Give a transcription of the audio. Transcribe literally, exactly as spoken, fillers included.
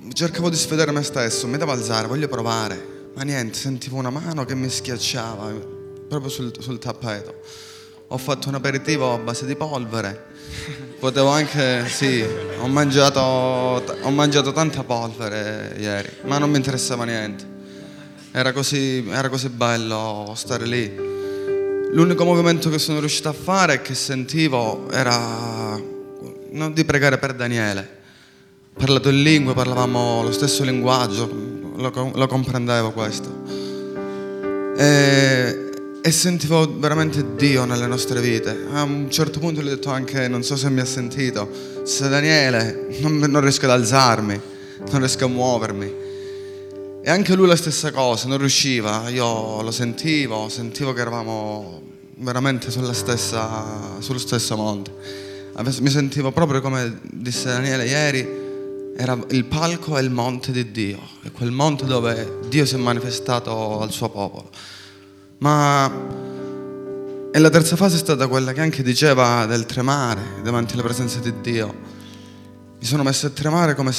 cercavo di sfidare me stesso, mi devo alzare, voglio provare. Ma niente, sentivo una mano che mi schiacciava proprio sul, sul tappeto. Ho fatto un aperitivo a base di polvere. Potevo anche, sì, ho mangiato, ho mangiato tanta polvere ieri, ma non mi interessava niente. Era così, era così bello stare lì. L'unico movimento che sono riuscito a fare e che sentivo era non di pregare per Daniele. Parlato in lingue, parlavamo lo stesso linguaggio, lo, lo comprendevo questo. E, e sentivo veramente Dio nelle nostre vite. A un certo punto gli ho detto anche, non so se mi ha sentito, se Daniele, non, non riesco ad alzarmi, non riesco a muovermi. E anche lui la stessa cosa, non riusciva, io lo sentivo, sentivo che eravamo veramente sulla stessa, sullo stesso monte. Mi sentivo proprio come disse Daniele ieri, era il palco e il monte di Dio, è quel monte dove Dio si è manifestato al suo popolo. Ma e la terza fase è stata quella che anche diceva del tremare davanti alla presenza di Dio. Mi sono messo a tremare come